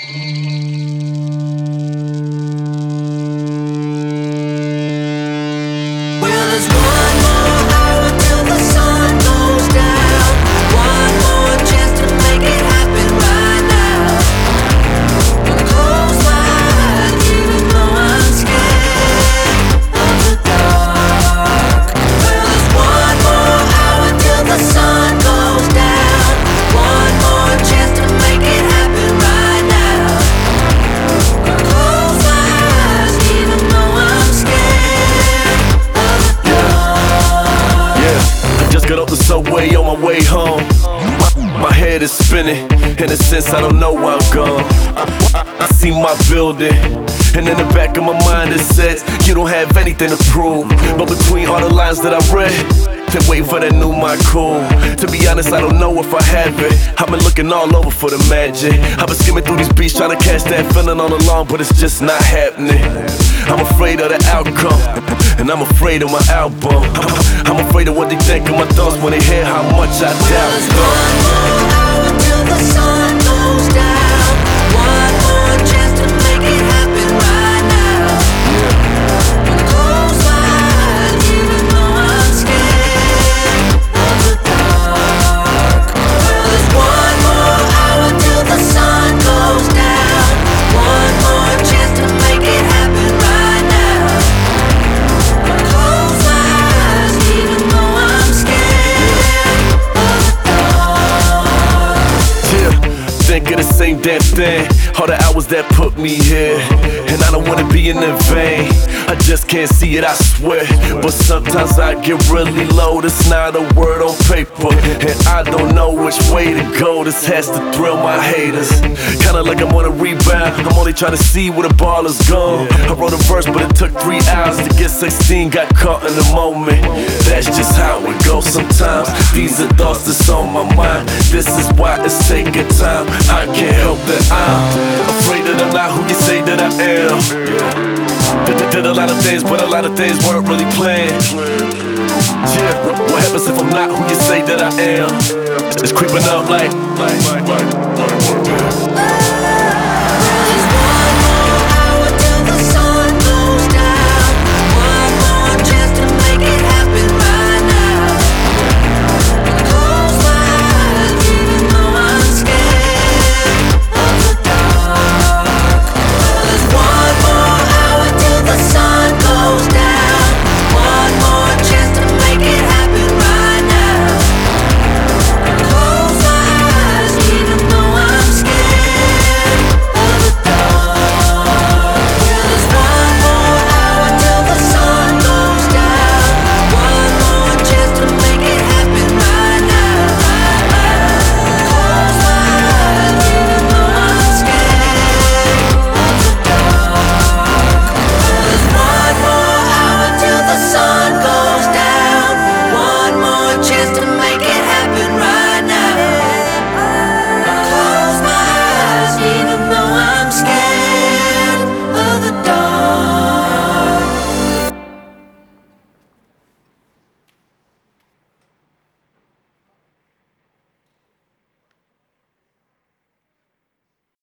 Well, there's one more hour till the sun goes down. One more chance to make it happen right now. Gonna close my eyes even though I'm scared of the dark. Well, there's one more hour till the sun goes down. One more chance to make it happen right now. Gonna close my eyes even though I'm scared of the dark. Yeah, I just got off the subway on my way home. My head is spinning, in a sense I don't know where I'm gone. I see my building, and in the back of my mind it says you don't have anything to prove. But between all the lines that I read, they're waiting for that new my cool. To be honest, I don't know if I have it. I've been looking all over for the magic. I've been skimming through these beats trying to catch that feeling on the lawn, but it's just not happening. I'm afraid of the outcome, and I'm afraid of my album. I'm afraid of what they think of my thoughts when they hear how much I doubt. There's one more hour till the sun goes down. One more chance to make it happen right now. Gonna close my eyes even though I'm scared of the dark. Well, there's one more hour till the sun goes down. One more chance to make it happen right now. Gonna close my eyes even though I'm scared of the dark. Yeah, think of the same damn thing. All the hours that put me here, and I don't wanna be in vain. I just can't see it, I swear. But sometimes I get really low. That's not a word on paper, and I don't know which way to go. This has to thrill my haters. Kinda like I'm on a rebound. I'm only trying to see where the ball is gone. I wrote a verse, but it took 3 hours to get 16. Got caught in the moment. That's just how it goes sometimes. These are thoughts that's on my mind. This is why it's taking time. I can't help that I'm afraid that I'm not who you say that I am. Did a lot of things, but a lot of things weren't really planned. Yeah, what happens if I'm not who you say that I am? It's creeping up like